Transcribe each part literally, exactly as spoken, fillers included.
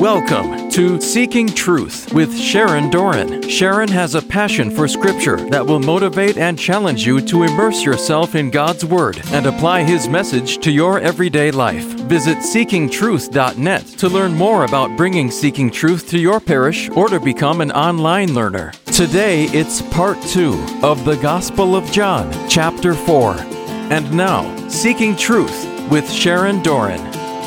Welcome to Seeking Truth with Sharon Doran. Sharon has a passion for Scripture that will motivate and challenge you to immerse yourself in God's Word and apply His message to your everyday life. Visit seeking truth dot net to learn more about bringing Seeking Truth to your parish or to become an online learner. Today, it's part two of the Gospel of John, chapter four. And now, Seeking Truth with Sharon Doran.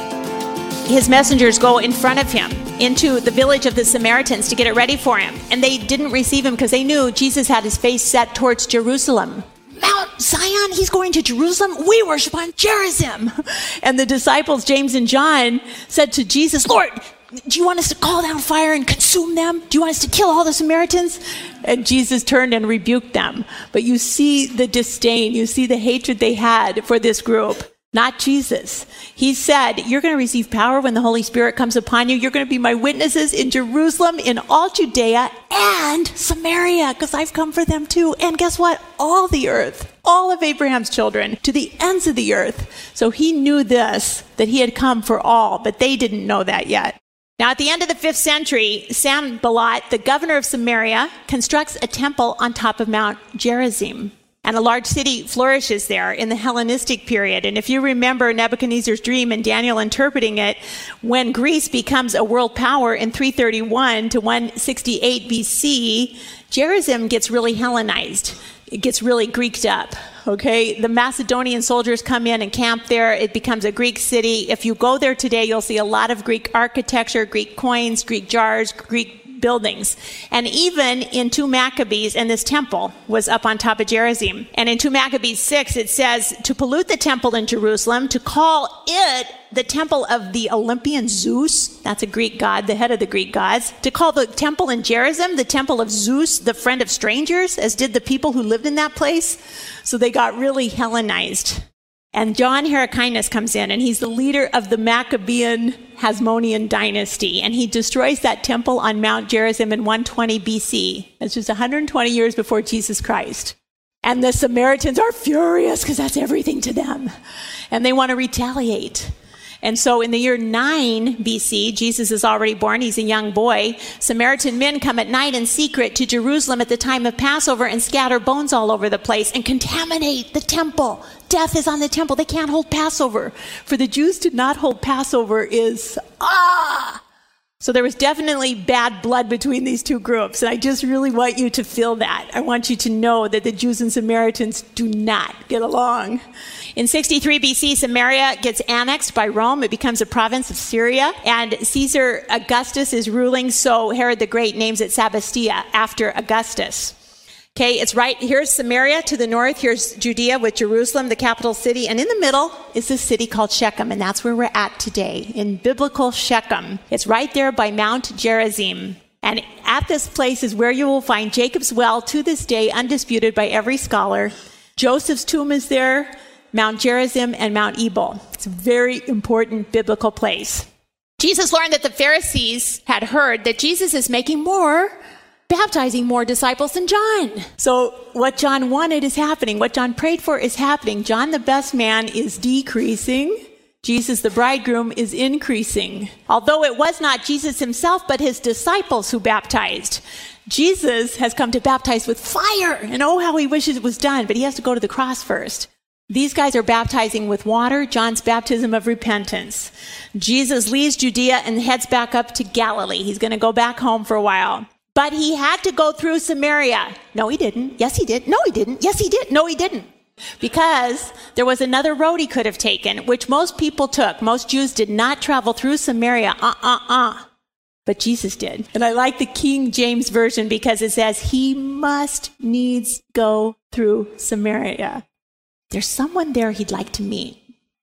His messengers go in front of him into the village of the Samaritans to get it ready for him. And they didn't receive him because they knew Jesus had his face set towards Jerusalem. Mount Zion, he's going to Jerusalem. We worship on Gerizim. And the disciples, James and John, said to Jesus, Lord, do you want us to call down fire and consume them? Do you want us to kill all the Samaritans? And Jesus turned and rebuked them. But you see the disdain, you see the hatred they had for this group. Not Jesus. He said, you're going to receive power when the Holy Spirit comes upon you. You're going to be my witnesses in Jerusalem, in all Judea, and Samaria, because I've come for them too. And guess what? All the earth, all of Abraham's children, to the ends of the earth. So he knew this, that he had come for all, but they didn't know that yet. Now, at the end of the fifth century, Sanballat, the governor of Samaria, constructs a temple on top of Mount Gerizim. And a large city flourishes there in the Hellenistic period. And if you remember Nebuchadnezzar's dream and Daniel interpreting it, when Greece becomes a world power in three thirty-one to one sixty-eight B C, Gerizim gets really Hellenized. It gets really Greeked up, okay? The Macedonian soldiers come in and camp there. It becomes a Greek city. If you go there today, you'll see a lot of Greek architecture, Greek coins, Greek jars, Greek buildings. And even in two Maccabees, and this temple was up on top of Gerizim. And in two Maccabees six, it says, to pollute the temple in Jerusalem, to call it the temple of the Olympian Zeus, that's a Greek god, the head of the Greek gods, to call the temple in Gerizim the temple of Zeus, the friend of strangers, as did the people who lived in that place. So they got really Hellenized. And John Hyrcanus comes in, and he's the leader of the Maccabean Hasmonean dynasty, and he destroys that temple on Mount Gerizim in one twenty B C. That's just one hundred twenty years before Jesus Christ. And the Samaritans are furious because that's everything to them, and they want to retaliate. And so in the year nine B C, Jesus is already born. He's a young boy. Samaritan men come at night in secret to Jerusalem at the time of Passover and scatter bones all over the place and contaminate the temple. Death is on the temple. They can't hold Passover. For the Jews to not hold Passover is, ah! So there was definitely bad blood between these two groups. And I just really want you to feel that. I want you to know that the Jews and Samaritans do not get along. In sixty-three B C, Samaria gets annexed by Rome. It becomes a province of Syria. And Caesar Augustus is ruling, so Herod the Great names it Sabastia after Augustus. Okay, it's right, here's Samaria to the north, here's Judea with Jerusalem, the capital city, and in the middle is this city called Shechem, and that's where we're at today, in biblical Shechem. It's right there by Mount Gerizim. And at this place is where you will find Jacob's well, to this day, undisputed by every scholar. Joseph's tomb is there, Mount Gerizim, and Mount Ebal. It's a very important biblical place. Jesus learned that the Pharisees had heard that Jesus is making more baptizing more disciples than John. So what John wanted is happening. What John prayed for is happening. John, the best man, is decreasing. Jesus, the bridegroom, is increasing. Although it was not Jesus himself, but his disciples who baptized. Jesus has come to baptize with fire. And oh, how he wishes it was done, but he has to go to the cross first. These guys are baptizing with water, John's baptism of repentance. Jesus leaves Judea and heads back up to Galilee. He's going to go back home for a while. But he had to go through Samaria. No, he didn't. Yes, he did. No, he didn't. Yes, he did. No, he didn't. Because there was another road he could have taken, which most people took. Most Jews did not travel through Samaria. Uh-uh-uh. But Jesus did. And I like the King James Version because it says, he must needs go through Samaria. There's someone there he'd like to meet.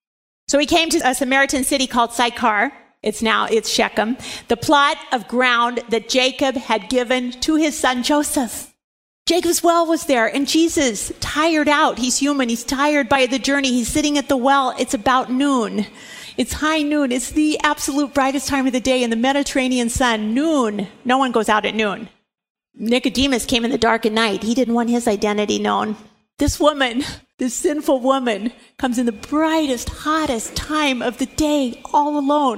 So he came to a Samaritan city called Sychar. It's now, it's Shechem, the plot of ground that Jacob had given to his son Joseph. Jacob's well was there, and Jesus, tired out, he's human, he's tired by the journey, he's sitting at the well, it's about noon. It's high noon, it's the absolute brightest time of the day in the Mediterranean sun, noon. No one goes out at noon. Nicodemus came in the dark at night, he didn't want his identity known. This woman, this sinful woman, comes in the brightest, hottest time of the day, all alone.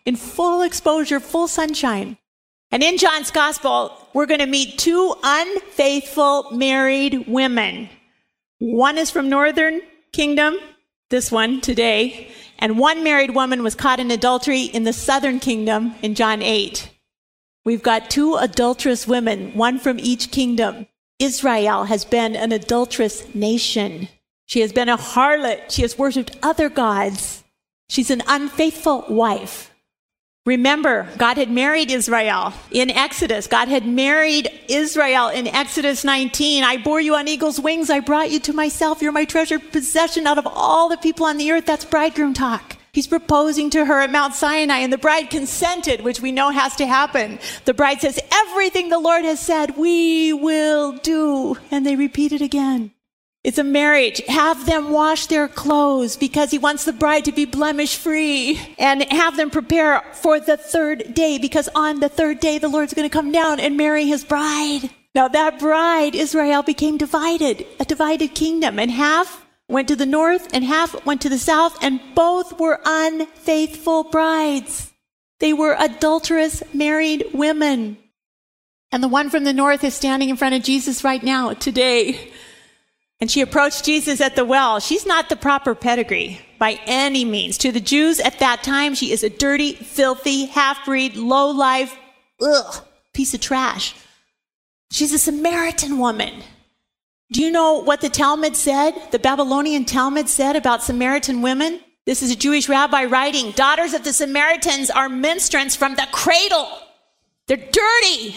in full exposure, full sunshine. And in John's gospel, we're going to meet two unfaithful married women. One is from Northern Kingdom, this one today, and one married woman was caught in adultery in the Southern Kingdom in John eight. We've got two adulterous women, one from each kingdom. Israel has been an adulterous nation. She has been a harlot. She has worshipped other gods. She's an unfaithful wife. Remember, God had married Israel in Exodus. God had married Israel in Exodus nineteen. I bore you on eagle's wings. I brought you to myself. You're my treasured possession out of all the people on the earth. That's bridegroom talk. He's proposing to her at Mount Sinai, and the bride consented, which we know has to happen. The bride says, everything the Lord has said, we will do. And they repeat it again. It's a marriage. Have them wash their clothes because he wants the bride to be blemish-free, and have them prepare for the third day because on the third day the Lord's going to come down and marry his bride. Now that bride, Israel, became divided, a divided kingdom, and half went to the north and half went to the south, and both were unfaithful brides. They were adulterous married women. And the one from the north is standing in front of Jesus right now, today. And she approached Jesus at the well. She's not the proper pedigree by any means. To the Jews at that time, she is a dirty, filthy, half-breed, low-life, ugh, piece of trash. She's a Samaritan woman. Do you know what the Talmud said, the Babylonian Talmud said about Samaritan women? This is a Jewish rabbi writing, daughters of the Samaritans are menstruants from the cradle. They're dirty.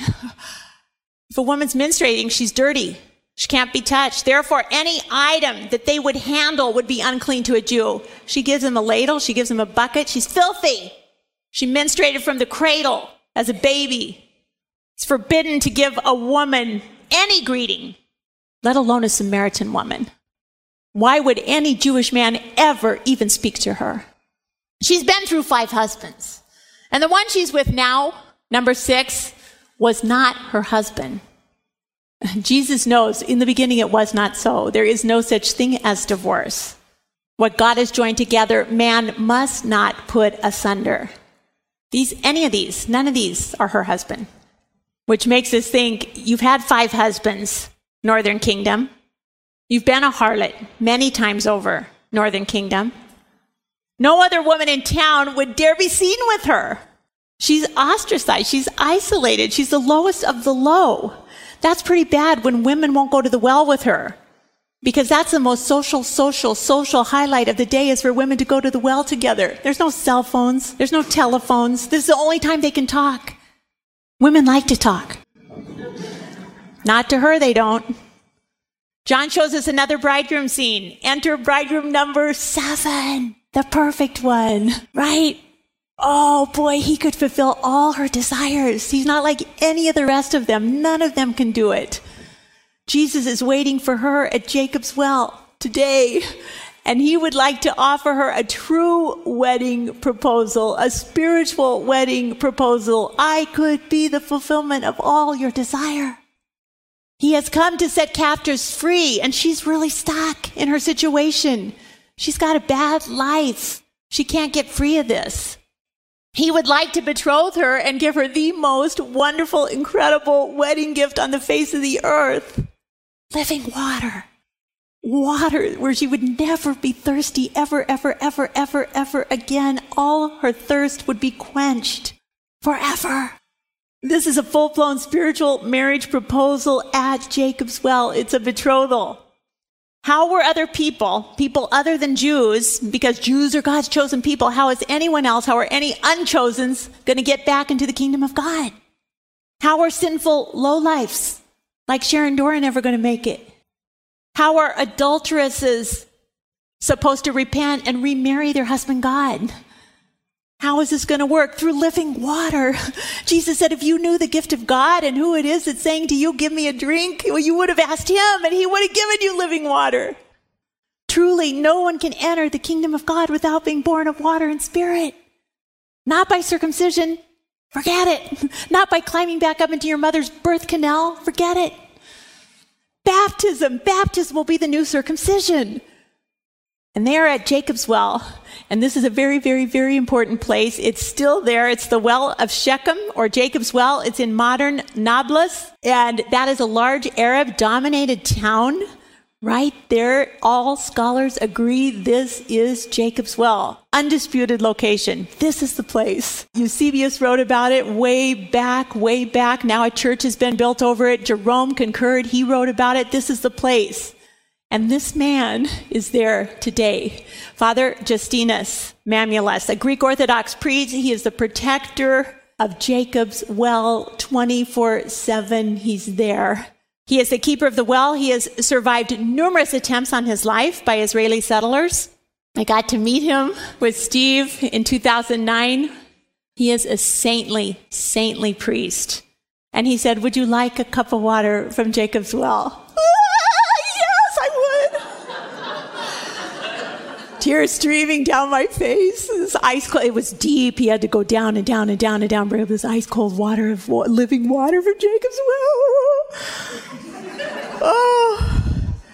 If a woman's menstruating, she's dirty. She can't be touched. Therefore, any item that they would handle would be unclean to a Jew. She gives him a ladle. She gives him a bucket. She's filthy. She menstruated from the cradle as a baby. It's forbidden to give a woman any greeting, let alone a Samaritan woman. Why would any Jewish man ever even speak to her? She's been through five husbands. And the one she's with now, number six, was not her husband. Jesus knows in the beginning it was not so. There is no such thing as divorce. What God has joined together, man must not put asunder. These, any of these, none of these are her husband. Which makes us think, you've had five husbands, Northern Kingdom. You've been a harlot many times over, Northern Kingdom. No other woman in town would dare be seen with her. She's ostracized. She's isolated. She's the lowest of the low. That's pretty bad when women won't go to the well with her, because that's the most social, social, social highlight of the day is for women to go to the well together. There's no cell phones. There's no telephones. This is the only time they can talk. Women like to talk. Not to her, they don't. John shows us another bridegroom scene. Enter bridegroom number seven, the perfect one, right? Oh boy, he could fulfill all her desires. He's not like any of the rest of them. None of them can do it. Jesus is waiting for her at Jacob's well today, and he would like to offer her a true wedding proposal, a spiritual wedding proposal. I could be the fulfillment of all your desire. He has come to set captives free, and she's really stuck in her situation. She's got a bad life. She can't get free of this. He would like to betroth her and give her the most wonderful, incredible wedding gift on the face of the earth. Living water. Water where she would never be thirsty ever, ever, ever, ever, ever again. All her thirst would be quenched forever. This is a full-blown spiritual marriage proposal at Jacob's well. It's a betrothal. How were other people, people other than Jews, because Jews are God's chosen people, how is anyone else, how are any unchosens going to get back into the kingdom of God? How are sinful lowlifes like Sharon Doran ever going to make it? How are adulteresses supposed to repent and remarry their husband God? How is this going to work? Through living water. Jesus said, if you knew the gift of God and who it is that's saying to you, give me a drink, well, you would have asked him and he would have given you living water. Truly, no one can enter the kingdom of God without being born of water and spirit. Not by circumcision. Forget it. Not by climbing back up into your mother's birth canal. Forget it. Baptism. Baptism will be the new circumcision. And they are at Jacob's well. And this is a very, very, very important place. It's still there. It's the well of Shechem, or Jacob's well. It's in modern Nablus. And that is a large Arab-dominated town. Right there, all scholars agree this is Jacob's well. Undisputed location. This is the place. Eusebius wrote about it way back, way back. Now a church has been built over it. Jerome concurred. He wrote about it. This is the place. And this man is there today. Father Justinus Mamulus, a Greek Orthodox priest. He is the protector of Jacob's well twenty-four seven. He's there. He is the keeper of the well. He has survived numerous attempts on his life by Israeli settlers. I got to meet him with Steve in two thousand nine. He is a saintly, saintly priest. And he said, would you like a cup of water from Jacob's well? Tears streaming down my face. This ice cold, it was deep. He had to go down and down and down and down, bring up this ice cold water of living water from Jacob's well. Oh.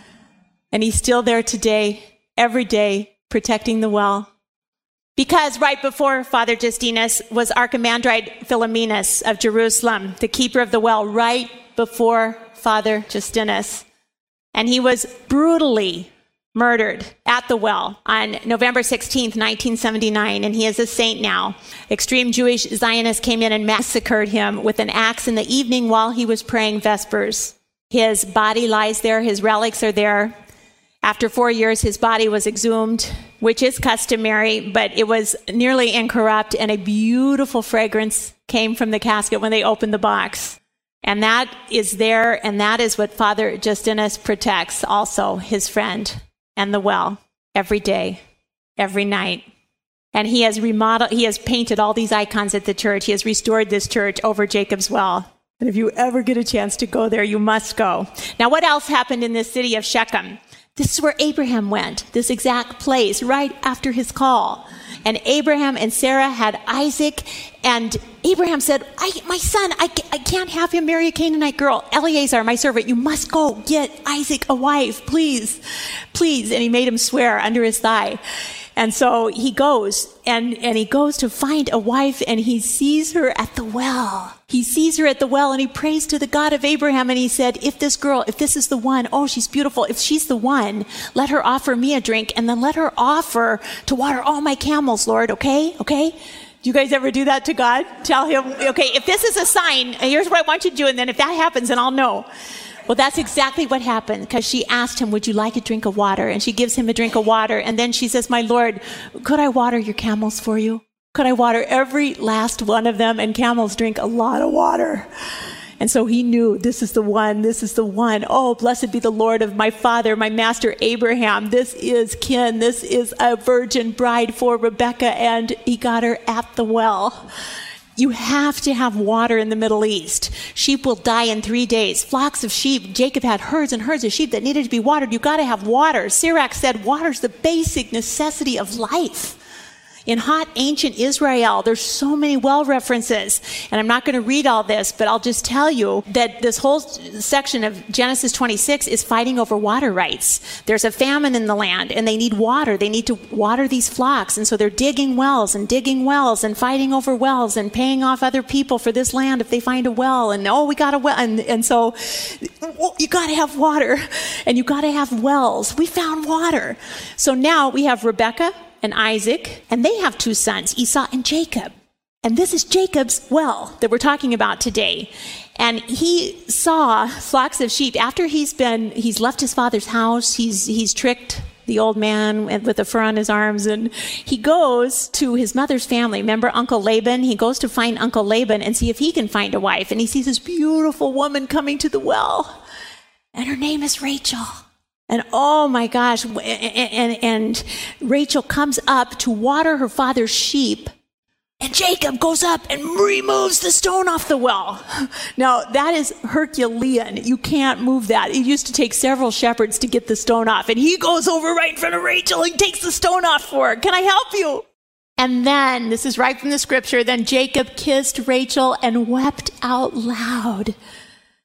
And he's still there today, every day, protecting the well. Because right before Father Justinus was Archimandrite Philomenas of Jerusalem, the keeper of the well, right before Father Justinus. And he was brutally murdered at the well on November sixteenth, nineteen seventy-nine, and he is a saint now. Extreme Jewish Zionists came in and massacred him with an axe in the evening while he was praying Vespers. His body lies there, his relics are there. After four years, his body was exhumed, which is customary, but it was nearly incorrupt, and a beautiful fragrance came from the casket when they opened the box. And that is there, and that is what Father Justinus protects also, his friend. And the well, every day, every night. And he has remodeled, he has painted all these icons at the church. He has restored this church over Jacob's well. And if you ever get a chance to go there, you must go. Now, what else happened in this city of Shechem? This is where Abraham went, this exact place, right after his call. And Abraham and Sarah had Isaac, and Abraham said, I, my son, I, I can't have him marry a Canaanite girl. Eleazar, my servant, you must go get Isaac a wife, please, please. And he made him swear under his thigh. And so he goes, and, and he goes to find a wife, and he sees her at the well. He sees her at the well, and he prays to the God of Abraham, and he said, if this girl, if this is the one, oh, she's beautiful. If she's the one, let her offer me a drink, and then let her offer to water all my camels, Lord, okay? Okay? Do you guys ever do that to God? Tell him, okay, if this is a sign, here's what I want you to do, and then if that happens, then I'll know. Well, that's exactly what happened, because she asked him, would you like a drink of water? And she gives him a drink of water. And then she says, my Lord, could I water your camels for you? Could I water every last one of them? And camels drink a lot of water. And so he knew, this is the one, this is the one. Oh, blessed be the Lord of my father, my master Abraham. This is kin. This is a virgin bride for Rebekah. And he got her at the well. You have to have water in the Middle East. Sheep will die in three days. Flocks of sheep. Jacob had herds and herds of sheep that needed to be watered. You got to have water. Sirach said water's the basic necessity of life. In hot ancient Israel, there's so many well references. And I'm not going to read all this, but I'll just tell you that this whole section of Genesis twenty-six is fighting over water rights. There's a famine in the land, and they need water. They need to water these flocks. And so they're digging wells and digging wells and fighting over wells and paying off other people for this land if they find a well. And, oh, we got a well. And, and so well, you got to have water, and you got to have wells. We found water. So now we have Rebekah and Isaac, and they have two sons, Esau and Jacob. And this is Jacob's well that we're talking about today. And he saw flocks of sheep after he's been, he's left his father's house. He's, he's tricked the old man with the fur on his arms. And he goes to his mother's family. Remember Uncle Laban? He goes to find Uncle Laban and see if he can find a wife. And he sees this beautiful woman coming to the well. And her name is Rachel. And oh my gosh, and, and, and Rachel comes up to water her father's sheep, and Jacob goes up and removes the stone off the well. Now, that is Herculean. You can't move that. It used to take several shepherds to get the stone off, and he goes over right in front of Rachel and takes the stone off for her. Can I help you? And then, this is right from the scripture, then Jacob kissed Rachel and wept out loud.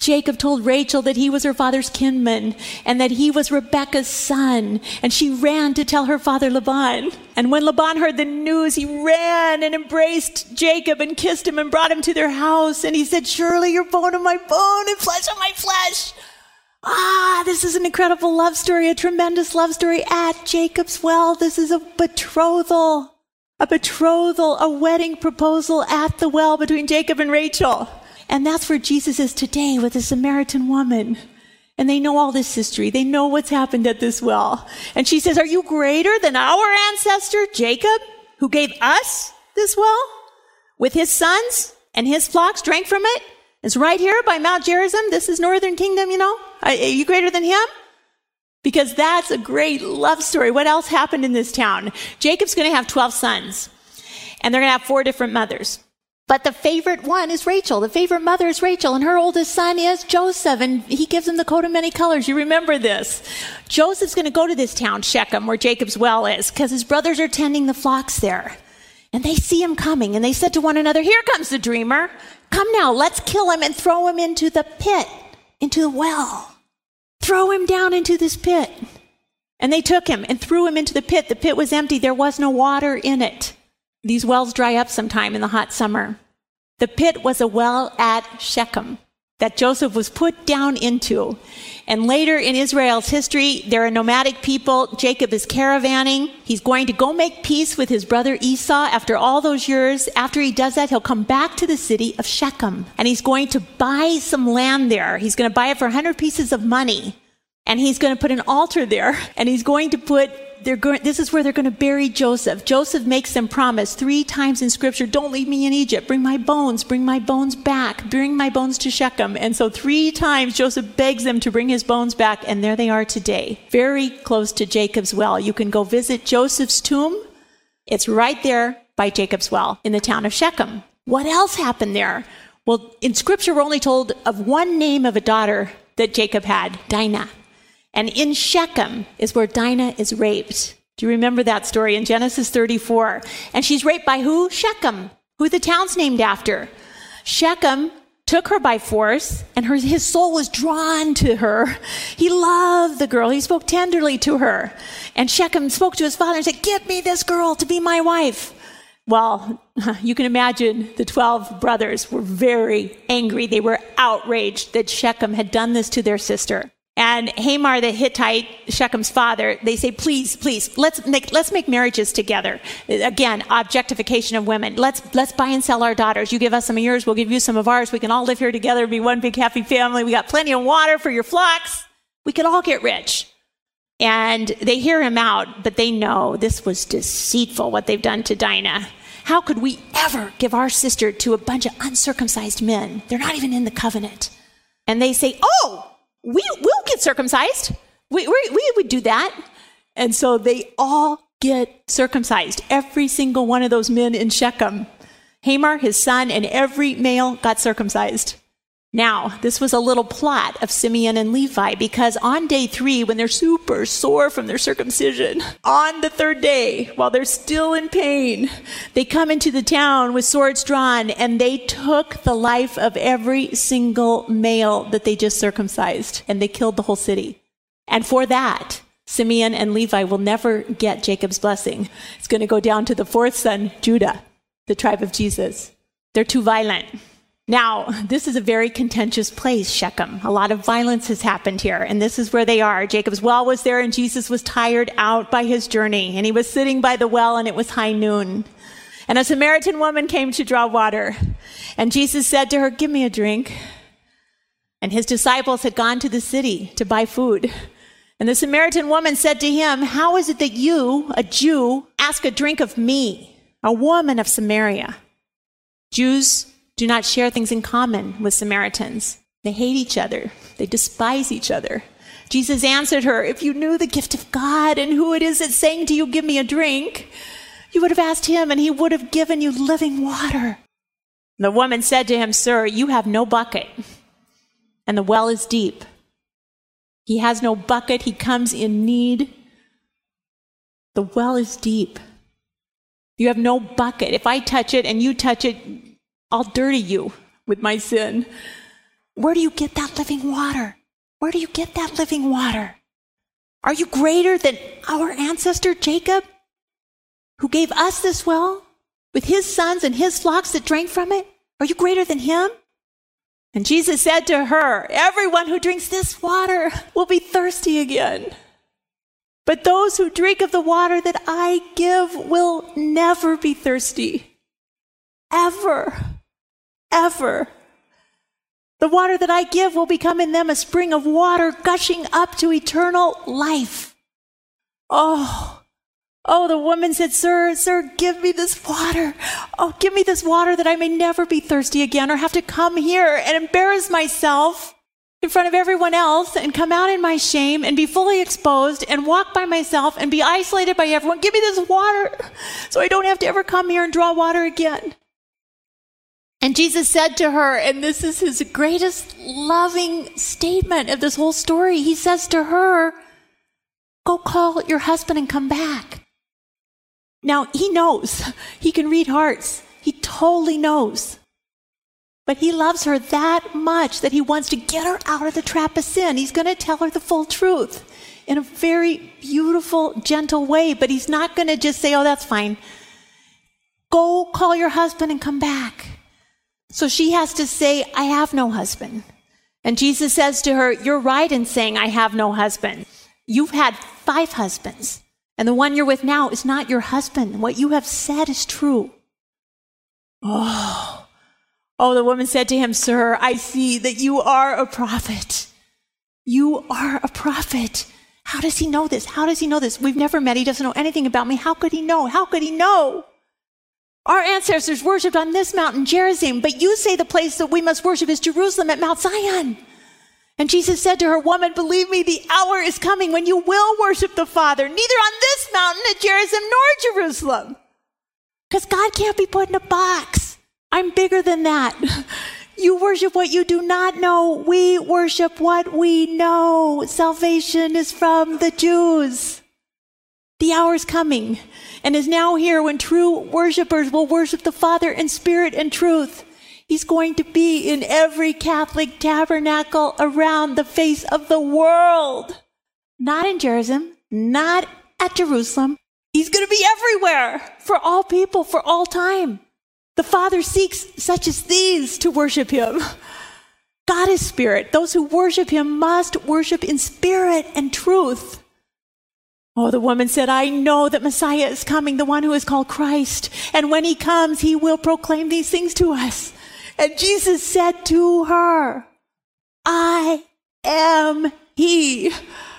Jacob told Rachel that he was her father's kinsman and that he was Rebekah's son. And she ran to tell her father Laban. And when Laban heard the news, he ran and embraced Jacob and kissed him and brought him to their house. And he said, surely you're bone of my bone and flesh of my flesh. Ah, this is an incredible love story, a tremendous love story at Jacob's well. This is a betrothal, a betrothal, a wedding proposal at the well between Jacob and Rachel. And that's where Jesus is today with the Samaritan woman. And they know all this history. They know what's happened at this well. And she says, are you greater than our ancestor, Jacob, who gave us this well? With his sons and his flocks drank from it? It's right here by Mount Gerizim. This is Northern Kingdom, you know. Are you greater than him? Because that's a great love story. What else happened in this town? Jacob's going to have twelve sons. And they're going to have four different mothers. But the favorite one is Rachel. The favorite mother is Rachel. And her oldest son is Joseph. And he gives him the coat of many colors. You remember this. Joseph's going to go to this town, Shechem, where Jacob's well is, because his brothers are tending the flocks there. And they see him coming. And they said to one another, here comes the dreamer. Come now, let's kill him and throw him into the pit, into the well. Throw him down into this pit. And they took him and threw him into the pit. The pit was empty. There was no water in it. These wells dry up sometime in the hot summer. The pit was a well at Shechem that Joseph was put down into. And later in Israel's history, there are nomadic people. Jacob is caravanning. He's going to go make peace with his brother Esau after all those years. After he does that, he'll come back to the city of Shechem. And he's going to buy some land there. He's going to buy it for one hundred pieces of money. And he's going to put an altar there. And he's going to put... They're going, this is where they're going to bury Joseph. Joseph makes them promise three times in Scripture, don't leave me in Egypt. Bring my bones. Bring my bones back. Bring my bones to Shechem. And so three times Joseph begs them to bring his bones back. And there they are today, very close to Jacob's well. You can go visit Joseph's tomb. It's right there by Jacob's well in the town of Shechem. What else happened there? Well, in Scripture, we're only told of one name of a daughter that Jacob had, Dinah. And in Shechem is where Dinah is raped. Do you remember that story in Genesis thirty-four? And she's raped by who? Shechem, who the town's named after. Shechem took her by force, and her, his soul was drawn to her. He loved the girl. He spoke tenderly to her. And Shechem spoke to his father and said, give me this girl to be my wife. Well, you can imagine the twelve brothers were very angry. They were outraged that Shechem had done this to their sister. And Hamor, the Hittite, Shechem's father, they say, please, please, let's make, let's make marriages together. Again, objectification of women. Let's, let's buy and sell our daughters. You give us some of yours, we'll give you some of ours. We can all live here together, be one big happy family. We got plenty of water for your flocks. We could all get rich. And they hear him out, but they know this was deceitful, what they've done to Dinah. How could we ever give our sister to a bunch of uncircumcised men? They're not even in the covenant. And they say, oh, We, we'll get circumcised. We, we, we would do that. And so they all get circumcised. Every single one of those men in Shechem. Hamor, his son, and every male got circumcised. Now, this was a little plot of Simeon and Levi, because on day three, when they're super sore from their circumcision, on the third day, while they're still in pain, they come into the town with swords drawn, and they took the life of every single male that they just circumcised, and they killed the whole city. And for that, Simeon and Levi will never get Jacob's blessing. It's going to go down to the fourth son, Judah, the tribe of Jesus. They're too violent. Now, this is a very contentious place, Shechem. A lot of violence has happened here, and this is where they are. Jacob's well was there, and Jesus was tired out by his journey, and he was sitting by the well, and it was high noon. And a Samaritan woman came to draw water, and Jesus said to her, give me a drink. And his disciples had gone to the city to buy food. And the Samaritan woman said to him, how is it that you, a Jew, ask a drink of me, a woman of Samaria? Jews do not share things in common with Samaritans. They hate each other. They despise each other. Jesus answered her, if you knew the gift of God and who it is that's saying to you, give me a drink, you would have asked him and he would have given you living water. The woman said to him, sir, you have no bucket and the well is deep. He has no bucket. He comes in need. The well is deep. You have no bucket. If I touch it and you touch it, I'll dirty you with my sin. Where do you get that living water? Where do you get that living water? Are you greater than our ancestor Jacob, who gave us this well with his sons and his flocks that drank from it? Are you greater than him? And Jesus said to her, everyone who drinks this water will be thirsty again. But those who drink of the water that I give will never be thirsty. Ever. Ever. The water that I give will become in them a spring of water gushing up to eternal life. Oh, oh, the woman said, sir, sir, give me this water. Oh, give me this water that I may never be thirsty again or have to come here and embarrass myself in front of everyone else and come out in my shame and be fully exposed and walk by myself and be isolated by everyone. Give me this water so I don't have to ever come here and draw water again. And Jesus said to her, and this is his greatest loving statement of this whole story, he says to her, go call your husband and come back. Now, he knows. He can read hearts. He totally knows. But he loves her that much that he wants to get her out of the trap of sin. He's going to tell her the full truth in a very beautiful, gentle way, but he's not going to just say, oh, that's fine. Go call your husband and come back. So she has to say, I have no husband. And Jesus says to her, you're right in saying I have no husband. You've had five husbands, and the one you're with now is not your husband. What you have said is true. Oh, oh, the woman said to him, sir, I see that you are a prophet. You are a prophet. How does he know this? How does he know this? We've never met. He doesn't know anything about me. How could he know? How could he know? Our ancestors worshipped on this mountain, Gerizim, but you say the place that we must worship is Jerusalem at Mount Zion. And Jesus said to her, woman, believe me, the hour is coming when you will worship the Father, neither on this mountain at Gerizim nor Jerusalem. Because God can't be put in a box. I'm bigger than that. You worship what you do not know. We worship what we know. Salvation is from the Jews. The hour is coming and is now here when true worshipers will worship the Father in spirit and truth. He's going to be in every Catholic tabernacle around the face of the world. Not in Gerizim, not at Jerusalem. He's going to be everywhere for all people, for all time. The Father seeks such as these to worship him. God is spirit. Those who worship him must worship in spirit and truth. Oh, the woman said, I know that Messiah is coming, the one who is called Christ. And when he comes, he will proclaim these things to us. And Jesus said to her, I am he.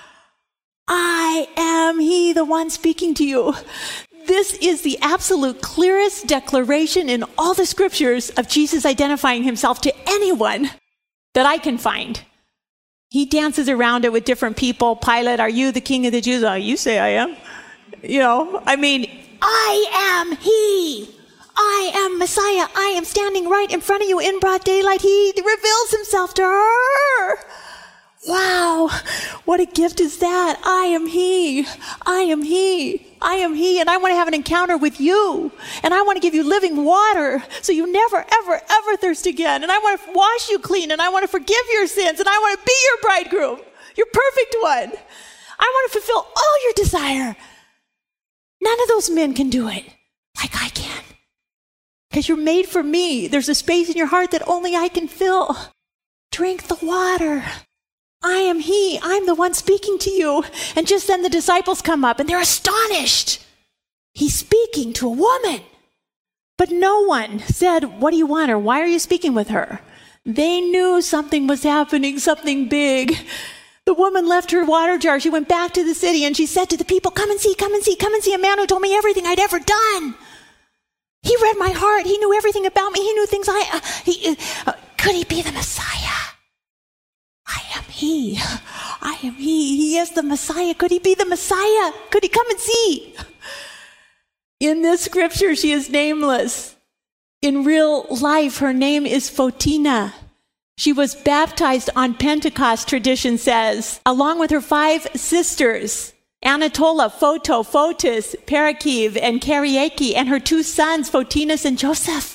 I am he, the one speaking to you. This is the absolute clearest declaration in all the scriptures of Jesus identifying himself to anyone that I can find. He dances around it with different people. Pilate, are you the king of the Jews? Oh, you say I am. You know, I mean, I am he. I am Messiah. I am standing right in front of you in broad daylight. He reveals himself to her. Wow, what a gift is that? I am he. I am he. I am he. And I want to have an encounter with you. And I want to give you living water so you never, ever, ever thirst again. And I want to wash you clean. And I want to forgive your sins. And I want to be your bridegroom, your perfect one. I want to fulfill all your desire. None of those men can do it like I can. Because you're made for me. There's a space in your heart that only I can fill. Drink the water. I am he. I'm the one speaking to you. And just then the disciples come up and they're astonished. He's speaking to a woman. But no one said, what do you want her? Why are you speaking with her? They knew something was happening, something big. The woman left her water jar. She went back to the city and she said to the people, come and see, come and see, come and see a man who told me everything I'd ever done. He read my heart. He knew everything about me. He knew things I, uh, he, uh, could he be the Messiah? I am he. I am he. He is the Messiah. Could he be the Messiah? Could he come and see? In this scripture, she is nameless. In real life, her name is Photina. She was baptized on Pentecost, tradition says, along with her five sisters, Anatola, Photo, Photis, Parakev, and Kyriake, and her two sons, Photinus and Joseph.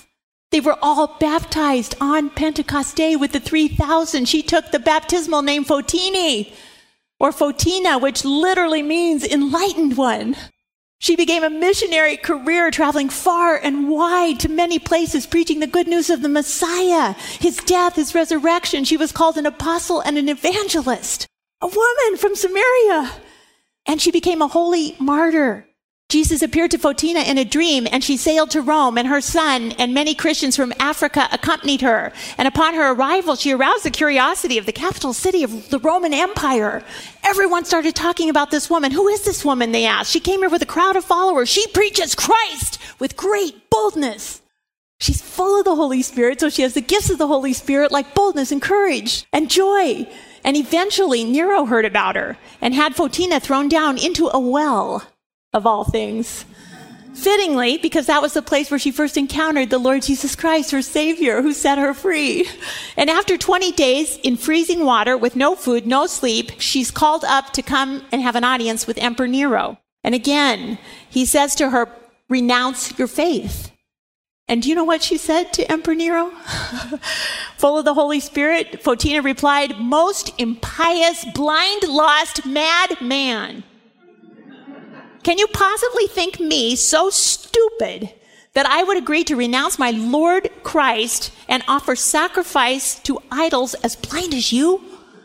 They were all baptized on Pentecost Day with the three thousand. She took the baptismal name Fotini, or Fotina, which literally means enlightened one. She began a missionary career traveling far and wide to many places, preaching the good news of the Messiah, his death, his resurrection. She was called an apostle and an evangelist, a woman from Samaria. And she became a holy martyr. Jesus appeared to Fotina in a dream, and she sailed to Rome, and her son and many Christians from Africa accompanied her. And upon her arrival, she aroused the curiosity of the capital city of the Roman Empire. Everyone started talking about this woman. Who is this woman, they asked. She came here with a crowd of followers. She preaches Christ with great boldness. She's full of the Holy Spirit, so she has the gifts of the Holy Spirit like boldness and courage and joy. And eventually, Nero heard about her and had Fotina thrown down into a well, of all things. Fittingly, because that was the place where she first encountered the Lord Jesus Christ, her Savior, who set her free. And after twenty days in freezing water with no food, no sleep, she's called up to come and have an audience with Emperor Nero. And again, he says to her, renounce your faith. And do you know what she said to Emperor Nero? Full of the Holy Spirit, Fotina replied, most impious, blind, lost, mad man. Can you possibly think me so stupid that I would agree to renounce my Lord Christ and offer sacrifice to idols as blind as you?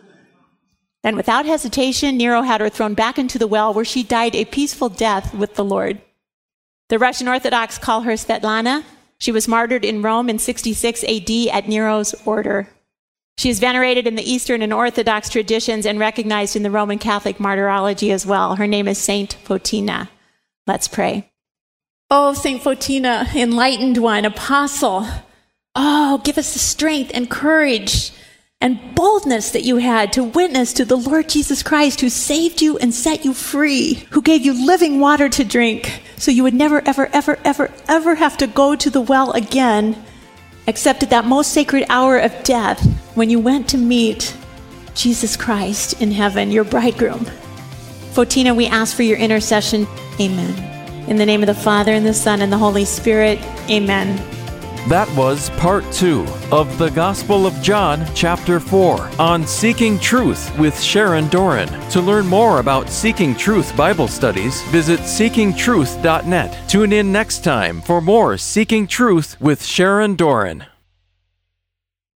And without hesitation, Nero had her thrown back into the well, where she died a peaceful death with the Lord. The Russian Orthodox call her Svetlana. She was martyred in Rome in sixty-six A D at Nero's order. She is venerated in the Eastern and Orthodox traditions and recognized in the Roman Catholic martyrology as well. Her name is Saint Fotina. Let's pray. Oh, Saint Fotina, enlightened one, apostle. Oh, give us the strength and courage and boldness that you had to witness to the Lord Jesus Christ, who saved you and set you free, who gave you living water to drink so you would never, ever, ever, ever, ever have to go to the well again, except at that most sacred hour of death, when you went to meet Jesus Christ in heaven, your bridegroom. Fotina, we ask for your intercession. Amen. In the name of the Father, and the Son, and the Holy Spirit. Amen. That was part two of the Gospel of John, chapter four, on Seeking Truth with Sharon Doran. To learn more about Seeking Truth Bible studies, visit seeking truth dot net. Tune in next time for more Seeking Truth with Sharon Doran.